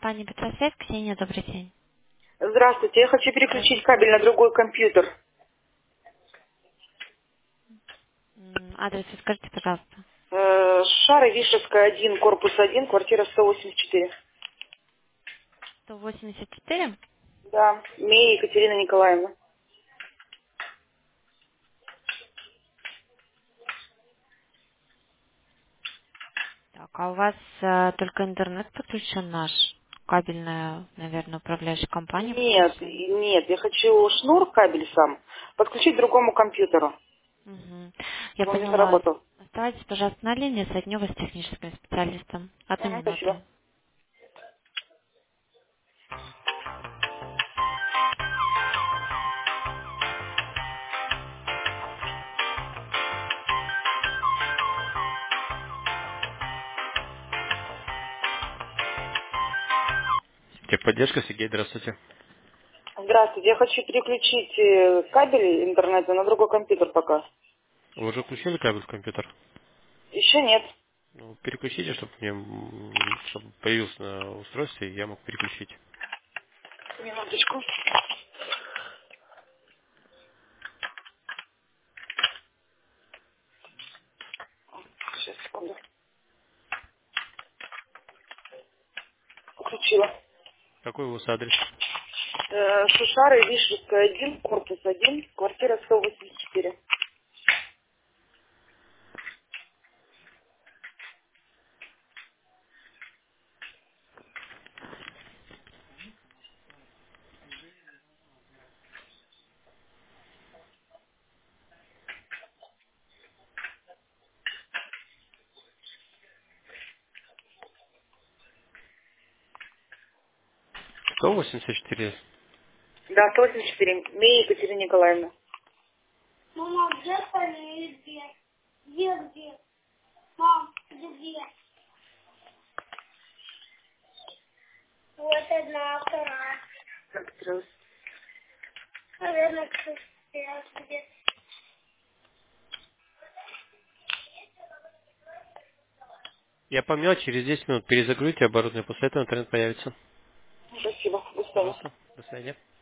компания Петросвет. Ксения, добрый день. Здравствуйте, я хочу переключить Здравствуйте. кабель на другой компьютер. Адрес скажите, пожалуйста. Шара Вишевская, 1, корпус 1, квартира 184. 184. Да, Мея Екатерина Николаевна. Так, а у вас только интернет подключен наш? Кабельная, наверное, управляющая компания Нет, подключена? нет, я хочу шнур, кабель сам, подключить к другому компьютеру, Угу. Я чтобы он не поняла. заработал. Оставайтесь, пожалуйста, на линии, соединю вас с техническим специалистом. Одну Ага, спасибо. минуту. Техподдержка, Сергей, здравствуйте. Здравствуйте, я хочу переключить кабель интернета на другой компьютер пока. Вы уже включили кабель в компьютер? Еще нет. Ну, переключите, чтобы чтобы появился на устройстве, и я мог переключить. Минуточку. Сейчас, секунду. Включила. Какой у вас адрес? Шушара Вишевская, 1, корпус 1, квартира 184. 184. Да, 184. Мея Екатерина Николаевна. Мама, где остальные две? Где? Мам, где? Вот одна, вторая. Так, потерялась. Наверное, где. Я помню, через 10 минут перезагрузите оборудование, после этого интернет появится. Спасибо. До свидания. Пожалуйста, до свидания.